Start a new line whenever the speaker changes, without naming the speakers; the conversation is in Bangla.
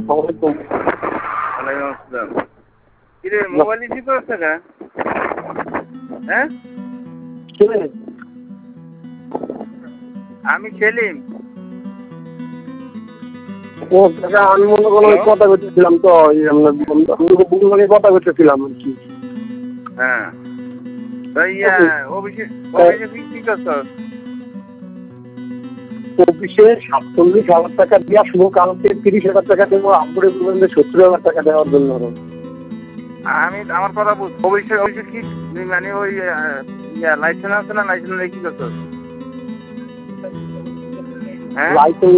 আলাইকুম।
ওয়ালাইকুম আসসালাম। কিরে মোবাইল রিসিভ করছে না? হ্যাঁ আমি সেলিম।
ও কাকা, আমি মনে করো কথা করতেছিলাম তো আপনার কথা করতেছিলাম আর কি।
হ্যাঁ অফিসে কি করছ?
অফিসে 47,000 টাকা দিয়ে আসবো, কালকে 30,000 টাকা দেবো, আপুরে বলবেন 70,000 টাকা দেওয়ার জন্য।
আমি আমার কথা বুঝ। অফিসে কি মানে ওই লাইসেন্স আছে না? লাইসেন্স কি করছ? হ্যাঁ
লাইসেন্স